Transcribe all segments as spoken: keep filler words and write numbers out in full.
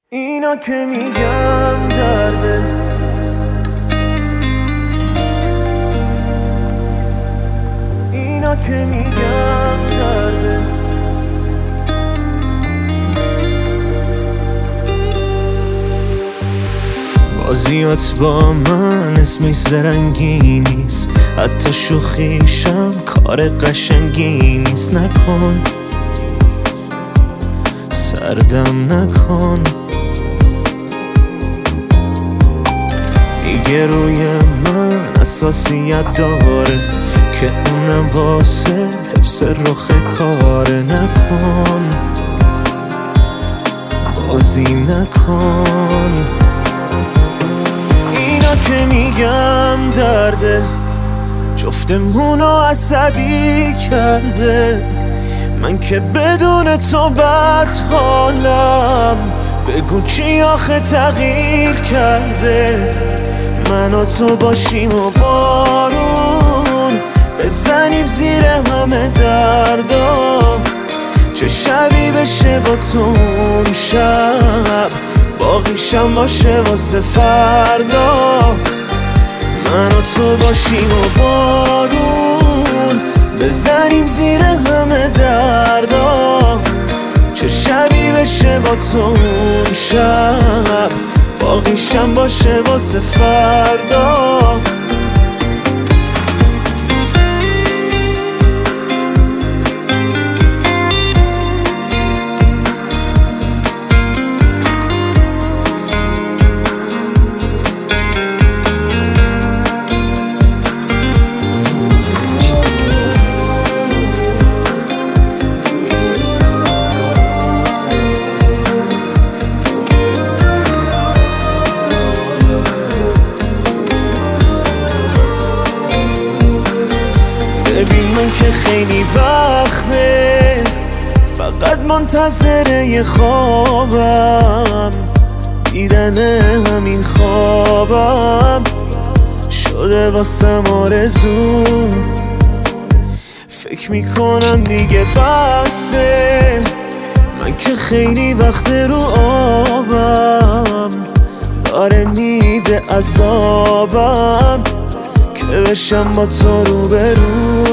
اینا که میگم درده، اینا که میگم درده. بازیات با من اسمش زرنگی نیست، حتی شوخیشم کار قشنگی نیست. نکن سردم نکن، میگه روی من اساسیت داره که اونم واسه حفظ رخ کاره. نکن بازی نکن، اینا که میگم درده، جفتمونو عصبی کرده. من که بدون تو بد حالم، بگو چی آخه تغییر کرده. من و تو باشیم و بارون بزنیم زیر همه دردا، چه شبی بشه با تو اون شب، باقیشم باشه واسه فردا. من و تو باشیم و بارون بزنیم زیر همه دردا، چه شبی بشه با تو اون شب، باقیشم باشه واسه فردا. ببین من که خیلی وقته فقط منتظر یه خوابم، دیدن همین خوابم شده واسم آرزو. فکر میکنم دیگه بسه، من که خیلی وقت رو آبم، داره میده عذابم که بشم با تو رو برو.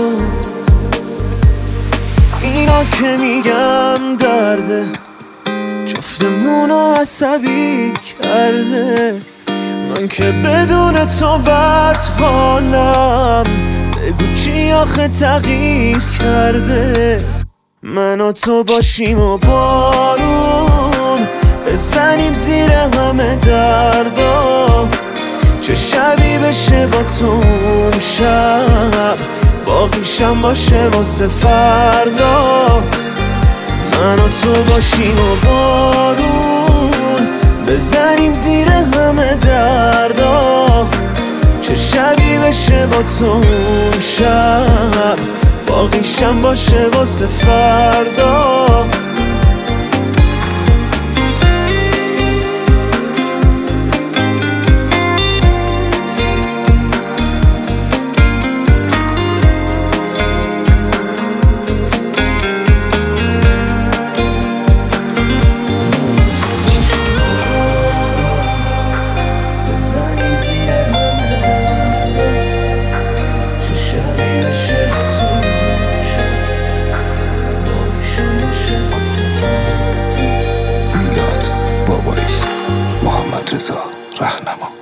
اینا که میگم درده، جفتمونو عصبی کرده. من که بدون تو بد حالم، بگو چی آخه تغییر کرده. من و تو باشیم و بارون بزنیم زیر همه دردا، چه شبی بشه با تو اون شب، باقیشم باشه واسه فردا. من و تو باشیم و بارون بزنیم زیر همه دردا، چه شبی بشه با تو اون شب، باقیشم باشه واسه فردا. رضا رهنما.